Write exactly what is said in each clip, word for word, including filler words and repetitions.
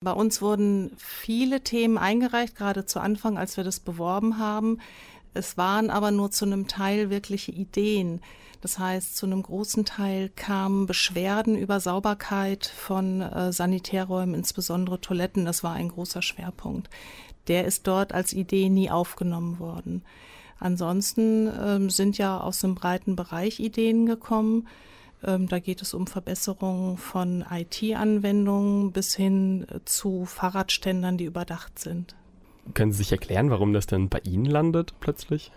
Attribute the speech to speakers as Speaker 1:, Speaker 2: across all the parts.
Speaker 1: Bei uns wurden viele Themen eingereicht, gerade zu Anfang, als wir das beworben haben. Es waren aber nur zu einem Teil wirkliche Ideen. Das heißt, zu einem großen Teil kamen Beschwerden über Sauberkeit von äh, Sanitärräumen, insbesondere Toiletten. Das war ein großer Schwerpunkt. Der ist dort als Idee nie aufgenommen worden. Ansonsten ähm, sind ja aus einem breiten Bereich Ideen gekommen. Ähm, da geht es um Verbesserungen von I T-Anwendungen bis hin zu Fahrradständern, die überdacht sind.
Speaker 2: Können Sie sich erklären, warum das denn bei Ihnen landet plötzlich?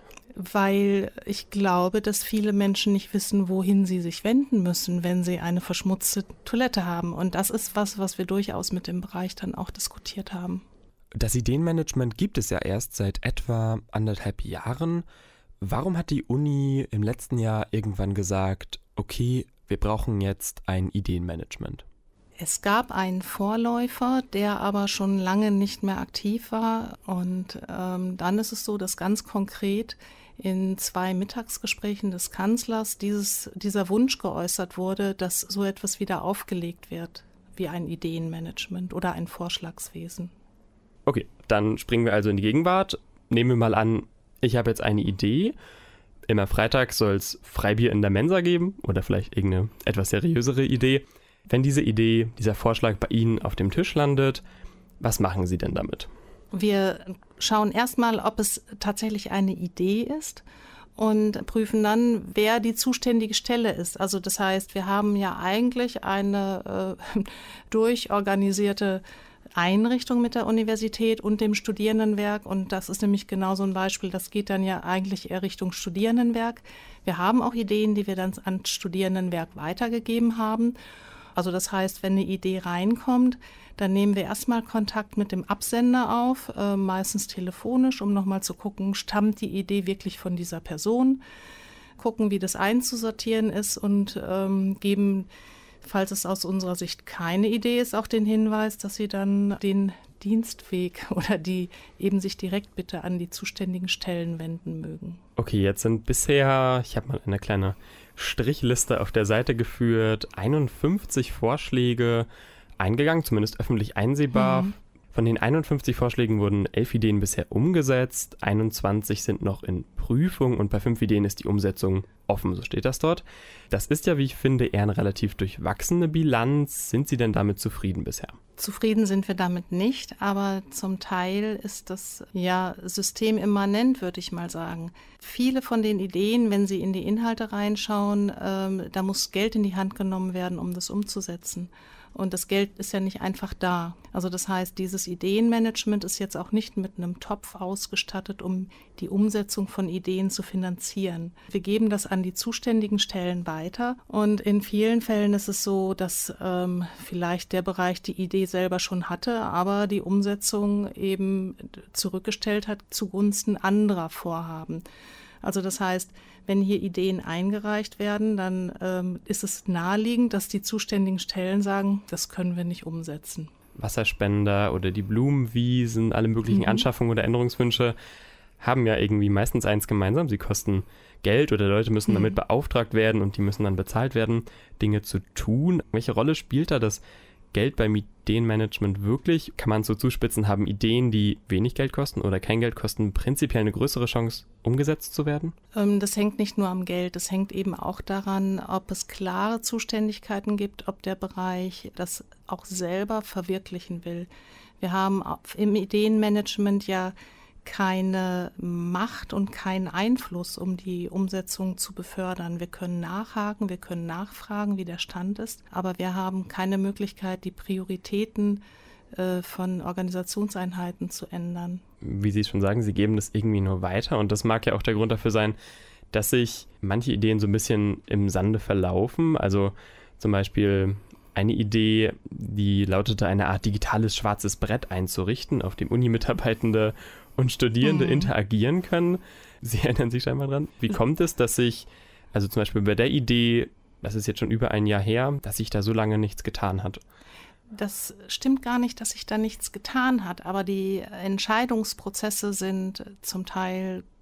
Speaker 1: Weil ich glaube, dass viele Menschen nicht wissen, wohin sie sich wenden müssen, wenn sie eine verschmutzte Toilette haben. Und das ist was, was wir durchaus mit dem Bereich dann auch diskutiert haben.
Speaker 2: Das Ideenmanagement gibt es ja erst seit etwa anderthalb Jahren. Warum hat die Uni im letzten Jahr irgendwann gesagt, okay, wir brauchen jetzt ein Ideenmanagement?
Speaker 1: Es gab einen Vorläufer, der aber schon lange nicht mehr aktiv war. Und ähm, dann ist es so, dass ganz konkret in zwei Mittagsgesprächen des Kanzlers dieses, dieser Wunsch geäußert wurde, dass so etwas wieder aufgelegt wird, wie ein Ideenmanagement oder ein Vorschlagswesen.
Speaker 2: Okay, dann springen wir also in die Gegenwart. Nehmen wir mal an, ich habe jetzt eine Idee. Immer Freitag soll es Freibier in der Mensa geben oder vielleicht irgendeine etwas seriösere Idee. Wenn diese Idee, dieser Vorschlag bei Ihnen auf dem Tisch landet, was machen Sie denn damit?
Speaker 1: Wir schauen erstmal, ob es tatsächlich eine Idee ist und prüfen dann, wer die zuständige Stelle ist. Also das heißt, wir haben ja eigentlich eine äh, durchorganisierte Einrichtung mit der Universität und dem Studierendenwerk. Und das ist nämlich genau so ein Beispiel, das geht dann ja eigentlich eher Richtung Studierendenwerk. Wir haben auch Ideen, die wir dann ans Studierendenwerk weitergegeben haben. Also das heißt, wenn eine Idee reinkommt, dann nehmen wir erstmal Kontakt mit dem Absender auf, äh, meistens telefonisch, um nochmal zu gucken, stammt die Idee wirklich von dieser Person, gucken, wie das einzusortieren ist und ähm, geben, falls es aus unserer Sicht keine Idee ist, auch den Hinweis, dass sie dann den Dienstweg oder die eben sich direkt bitte an die zuständigen Stellen wenden mögen.
Speaker 2: Okay, jetzt sind bisher, ich habe mal eine kleine Strichliste auf der Seite geführt, einundfünfzig Vorschläge eingegangen, zumindest öffentlich einsehbar. Mhm. Von den einundfünfzig Vorschlägen wurden elf Ideen bisher umgesetzt, einundzwanzig sind noch in Prüfung und bei fünf Ideen ist die Umsetzung offen, so steht das dort. Das ist ja, wie ich finde, eher eine relativ durchwachsene Bilanz. Sind Sie denn damit zufrieden bisher?
Speaker 1: Zufrieden sind wir damit nicht, aber zum Teil ist das ja systemimmanent, würde ich mal sagen. Viele von den Ideen, wenn Sie in die Inhalte reinschauen, ähm, da muss Geld in die Hand genommen werden, um das umzusetzen. Und das Geld ist ja nicht einfach da. Also das heißt, dieses Ideenmanagement ist jetzt auch nicht mit einem Topf ausgestattet, um die Umsetzung von Ideen zu finanzieren. Wir geben das an die zuständigen Stellen weiter und in vielen Fällen ist es so, dass ähm, vielleicht der Bereich die Idee selber schon hatte, aber die Umsetzung eben zurückgestellt hat zugunsten anderer Vorhaben. Also das heißt, wenn hier Ideen eingereicht werden, dann ähm, ist es naheliegend, dass die zuständigen Stellen sagen, das können wir nicht umsetzen.
Speaker 2: Wasserspender oder die Blumenwiesen, alle möglichen mhm. Anschaffungen oder Änderungswünsche haben ja irgendwie meistens eins gemeinsam. Sie kosten Geld oder Leute müssen mhm. damit beauftragt werden und die müssen dann bezahlt werden, Dinge zu tun. Welche Rolle spielt da das Geld beim Ideenmanagement wirklich? Kann man so zuspitzen, haben Ideen, die wenig Geld kosten oder kein Geld kosten, prinzipiell eine größere Chance, umgesetzt zu werden?
Speaker 1: Das hängt nicht nur am Geld, das hängt eben auch daran, ob es klare Zuständigkeiten gibt, ob der Bereich das auch selber verwirklichen will. Wir haben im Ideenmanagement ja keine Macht und keinen Einfluss, um die Umsetzung zu befördern. Wir können nachhaken, wir können nachfragen, wie der Stand ist, aber wir haben keine Möglichkeit, die Prioritäten äh, von Organisationseinheiten zu ändern.
Speaker 2: Wie Sie schon sagen, Sie geben das irgendwie nur weiter und das mag ja auch der Grund dafür sein, dass sich manche Ideen so ein bisschen im Sande verlaufen. Also zum Beispiel eine Idee, die lautete, eine Art digitales schwarzes Brett einzurichten, auf dem Uni-Mitarbeitende und Studierende mhm. interagieren können. Sie erinnern sich scheinbar dran. Wie kommt es, dass sich, also zum Beispiel bei der Idee, das ist jetzt schon über ein Jahr her, dass sich da so lange nichts getan hat?
Speaker 1: Das stimmt gar nicht, dass sich da nichts getan hat, aber die Entscheidungsprozesse sind zum Teil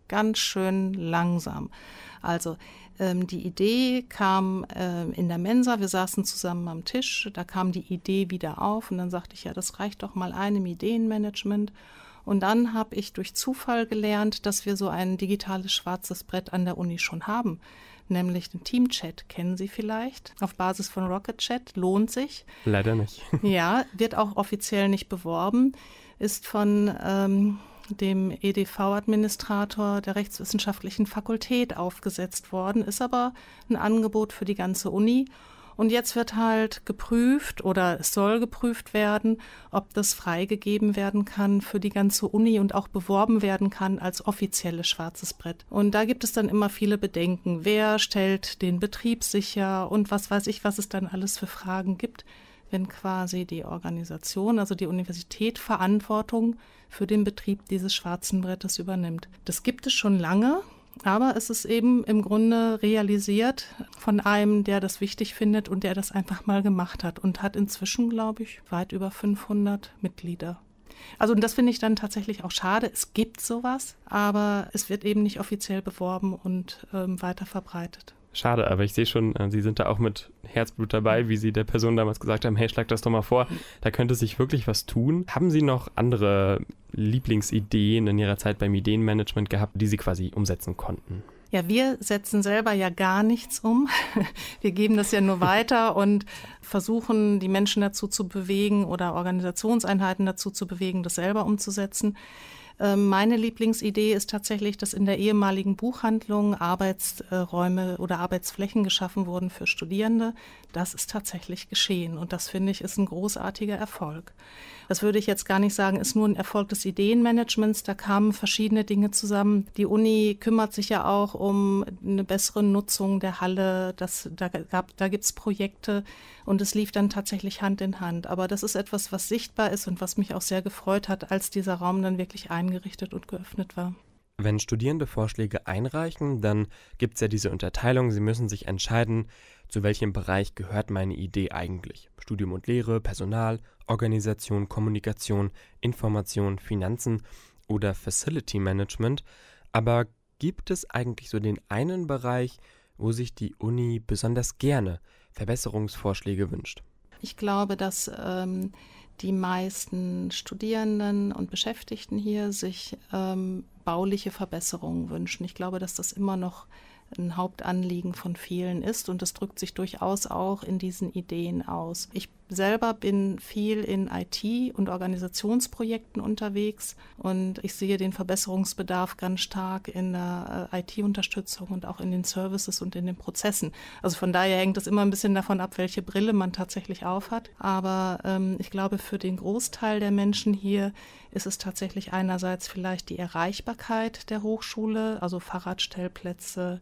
Speaker 1: ganz schön langsam. Also ähm, die Idee kam ähm, in der Mensa, wir saßen zusammen am Tisch, da kam die Idee wieder auf und dann sagte ich, ja, das reicht doch mal einem Ideenmanagement. Und dann habe ich durch Zufall gelernt, dass wir so ein digitales schwarzes Brett an der Uni schon haben, nämlich den Teamchat. Kennen Sie vielleicht? Auf Basis von Rocket Chat, lohnt sich.
Speaker 2: Leider nicht.
Speaker 1: Ja, wird auch offiziell nicht beworben, ist von ähm, dem E D V-Administrator der Rechtswissenschaftlichen Fakultät aufgesetzt worden, ist aber ein Angebot für die ganze Uni. Und jetzt wird halt geprüft oder es soll geprüft werden, ob das freigegeben werden kann für die ganze Uni und auch beworben werden kann als offizielles schwarzes Brett. Und da gibt es dann immer viele Bedenken. Wer stellt den Betrieb sicher und was weiß ich, was es dann alles für Fragen gibt, wenn quasi die Organisation, also die Universität, Verantwortung für den Betrieb dieses schwarzen Brettes übernimmt. Das gibt es schon lange. Aber es ist eben im Grunde realisiert von einem, der das wichtig findet und der das einfach mal gemacht hat und hat inzwischen, glaube ich, weit über fünfhundert Mitglieder. Also und das finde ich dann tatsächlich auch schade. Es gibt sowas, aber es wird eben nicht offiziell beworben und ähm, weiter verbreitet.
Speaker 2: Schade, aber ich sehe schon, Sie sind da auch mit Herzblut dabei, wie Sie der Person damals gesagt haben, hey, schlag das doch mal vor, da könnte sich wirklich was tun. Haben Sie noch andere Lieblingsideen in Ihrer Zeit beim Ideenmanagement gehabt, die Sie quasi umsetzen konnten?
Speaker 1: Ja, wir setzen selber ja gar nichts um. Wir geben das ja nur weiter und versuchen, die Menschen dazu zu bewegen oder Organisationseinheiten dazu zu bewegen, das selber umzusetzen. Meine Lieblingsidee ist tatsächlich, dass in der ehemaligen Buchhandlung Arbeitsräume oder Arbeitsflächen geschaffen wurden für Studierende. Das ist tatsächlich geschehen und das, finde ich, ist ein großartiger Erfolg. Das würde ich jetzt gar nicht sagen, ist nur ein Erfolg des Ideenmanagements. Da kamen verschiedene Dinge zusammen. Die Uni kümmert sich ja auch um eine bessere Nutzung der Halle. Das, da gab, da gibt es Projekte und es lief dann tatsächlich Hand in Hand. Aber das ist etwas, was sichtbar ist und was mich auch sehr gefreut hat, als dieser Raum dann wirklich eingerichtet und geöffnet war.
Speaker 2: Wenn Studierende Vorschläge einreichen, dann gibt es ja diese Unterteilung. Sie müssen sich entscheiden, zu welchem Bereich gehört meine Idee eigentlich. Studium und Lehre, Personal, Organisation, Kommunikation, Information, Finanzen oder Facility Management. Aber gibt es eigentlich so den einen Bereich, wo sich die Uni besonders gerne Verbesserungsvorschläge wünscht?
Speaker 1: Ich glaube, dass ähm, die meisten Studierenden und Beschäftigten hier sich ähm, bauliche Verbesserungen wünschen. Ich glaube, dass das immer noch ein Hauptanliegen von vielen ist und das drückt sich durchaus auch in diesen Ideen aus. Ich selber bin viel in I T- und Organisationsprojekten unterwegs und ich sehe den Verbesserungsbedarf ganz stark in der I T-Unterstützung und auch in den Services und in den Prozessen. Also von daher hängt es immer ein bisschen davon ab, welche Brille man tatsächlich aufhat. Aber ähm, ich glaube, für den Großteil der Menschen hier ist es tatsächlich einerseits vielleicht die Erreichbarkeit der Hochschule, also Fahrradstellplätze,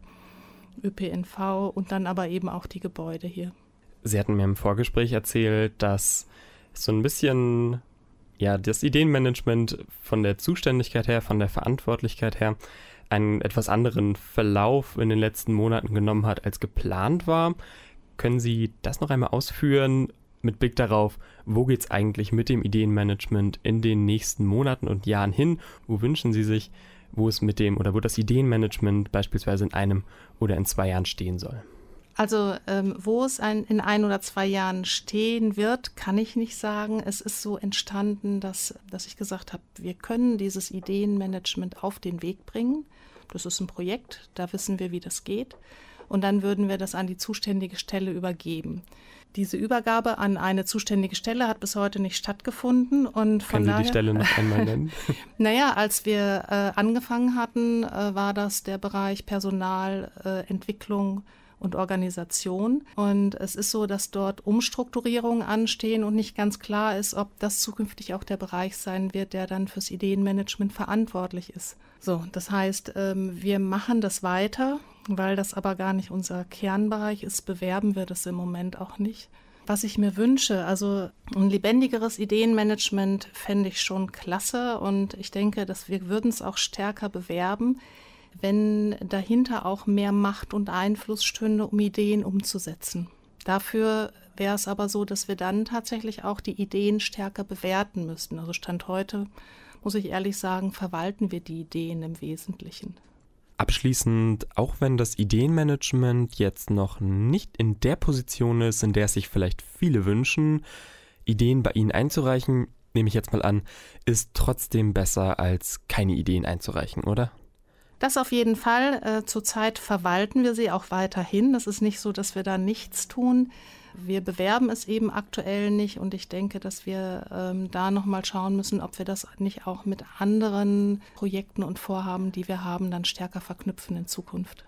Speaker 1: Ö P N V und dann aber eben auch die Gebäude hier.
Speaker 2: Sie hatten mir im Vorgespräch erzählt, dass so ein bisschen ja das Ideenmanagement von der Zuständigkeit her, von der Verantwortlichkeit her einen etwas anderen Verlauf in den letzten Monaten genommen hat, als geplant war. Können Sie das noch einmal ausführen mit Blick darauf, wo geht es eigentlich mit dem Ideenmanagement in den nächsten Monaten und Jahren hin? Wo wünschen Sie sich, wo es mit dem oder wo das Ideenmanagement beispielsweise in einem oder in zwei Jahren stehen soll?
Speaker 1: Also ähm, wo es ein, in ein oder zwei Jahren stehen wird, kann ich nicht sagen. Es ist so entstanden, dass, dass ich gesagt habe, wir können dieses Ideenmanagement auf den Weg bringen. Das ist ein Projekt, da wissen wir, wie das geht. Und dann würden wir das an die zuständige Stelle übergeben. Diese Übergabe an eine zuständige Stelle hat bis heute nicht stattgefunden. Und von
Speaker 2: Können Sie
Speaker 1: daher,
Speaker 2: die Stelle noch einmal nennen?
Speaker 1: Naja, als wir äh, angefangen hatten, äh, war das der Bereich Personalentwicklung äh, und Organisation. Und es ist so, dass dort Umstrukturierungen anstehen und nicht ganz klar ist, ob das zukünftig auch der Bereich sein wird, der dann fürs Ideenmanagement verantwortlich ist. So, das heißt, ähm, wir machen das weiter, weil das aber gar nicht unser Kernbereich ist, bewerben wir das im Moment auch nicht. Was ich mir wünsche, also ein lebendigeres Ideenmanagement fände ich schon klasse und ich denke, dass wir würden es auch stärker bewerben, wenn dahinter auch mehr Macht und Einfluss stünde, um Ideen umzusetzen. Dafür wäre es aber so, dass wir dann tatsächlich auch die Ideen stärker bewerten müssten. Also Stand heute, muss ich ehrlich sagen, verwalten wir die Ideen im Wesentlichen.
Speaker 2: Abschließend, auch wenn das Ideenmanagement jetzt noch nicht in der Position ist, in der es sich vielleicht viele wünschen, Ideen bei Ihnen einzureichen, nehme ich jetzt mal an, ist trotzdem besser, als keine Ideen einzureichen, oder?
Speaker 1: Das auf jeden Fall. Äh, zurzeit verwalten wir sie auch weiterhin. Es ist nicht so, dass wir da nichts tun. Wir bewerben es eben aktuell nicht und ich denke, dass wir ähm, da nochmal schauen müssen, ob wir das nicht auch mit anderen Projekten und Vorhaben, die wir haben, dann stärker verknüpfen in Zukunft.